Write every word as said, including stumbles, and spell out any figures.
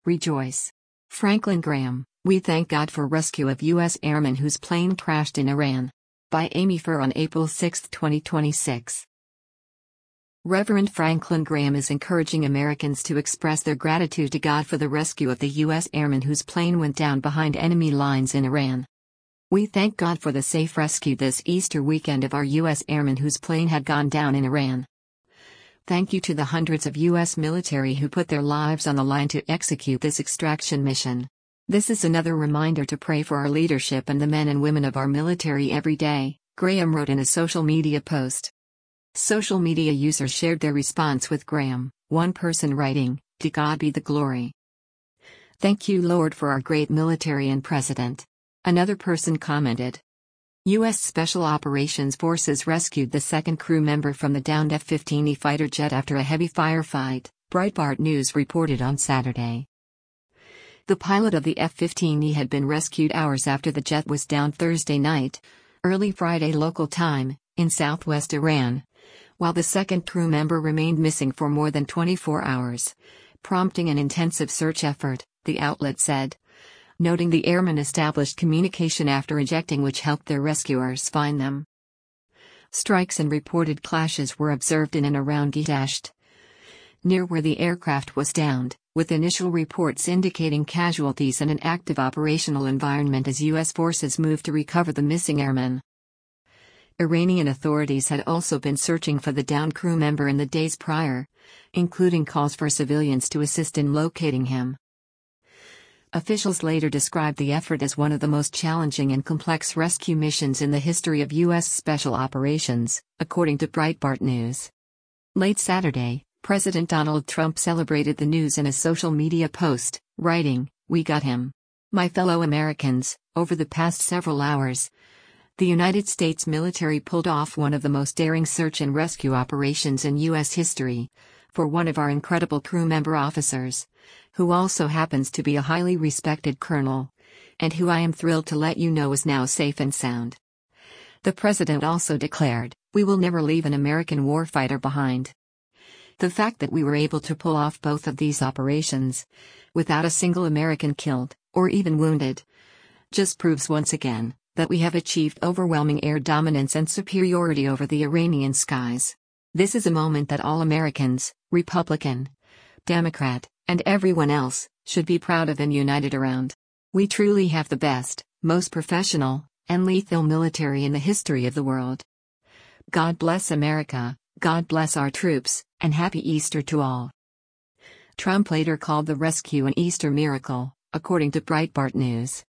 Rejoice. Franklin Graham, we thank God for rescue of U S airmen whose plane crashed in Iran. By Amy Furr on April sixth, twenty twenty-six. Reverend Franklin Graham is encouraging Americans to express their gratitude to God for the rescue of the U S airmen whose plane went down behind enemy lines in Iran. We thank God for the safe rescue this Easter weekend of our U S airmen whose plane had gone down in Iran. Thank you to the hundreds of U S military who put their lives on the line to execute this extraction mission. This is another reminder to pray for our leadership and the men and women of our military every day, Graham wrote in a social media post. Social media users shared their response with Graham, one person writing, "To God be the glory. Thank you, Lord, for our great military and president." Another person commented, U S Special Operations Forces rescued the second crew member from the downed F fifteen E fighter jet after a heavy firefight, Breitbart News reported on Saturday. The pilot of the F fifteen E had been rescued hours after the jet was downed Thursday night, early Friday local time, in southwest Iran, while the second crew member remained missing for more than twenty-four hours, prompting an intensive search effort, the outlet said, noting the airmen established communication after ejecting, which helped their rescuers find them. Strikes and reported clashes were observed in and around Gidasht, near where the aircraft was downed, with initial reports indicating casualties and an active operational environment as U S forces moved to recover the missing airmen. Iranian authorities had also been searching for the downed crew member in the days prior, including calls for civilians to assist in locating him. Officials later described the effort as one of the most challenging and complex rescue missions in the history of U S special operations, according to Breitbart News. Late Saturday, President Donald Trump celebrated the news in a social media post, writing, "We got him. My fellow Americans, over the past several hours, the United States military pulled off one of the most daring search and rescue operations in U S history, for one of our incredible crew member officers, who also happens to be a highly respected colonel, and who I am thrilled to let you know is now safe and sound." The president also declared, "We will never leave an American warfighter behind." The fact that we were able to pull off both of these operations, without a single American killed, or even wounded, just proves once again that we have achieved overwhelming air dominance and superiority over the Iranian skies. This is a moment that all Americans, Republican, Democrat, and everyone else, should be proud of and united around. We truly have the best, most professional, and lethal military in the history of the world. God bless America, God bless our troops, and happy Easter to all. Trump later called the rescue an Easter miracle, according to Breitbart News.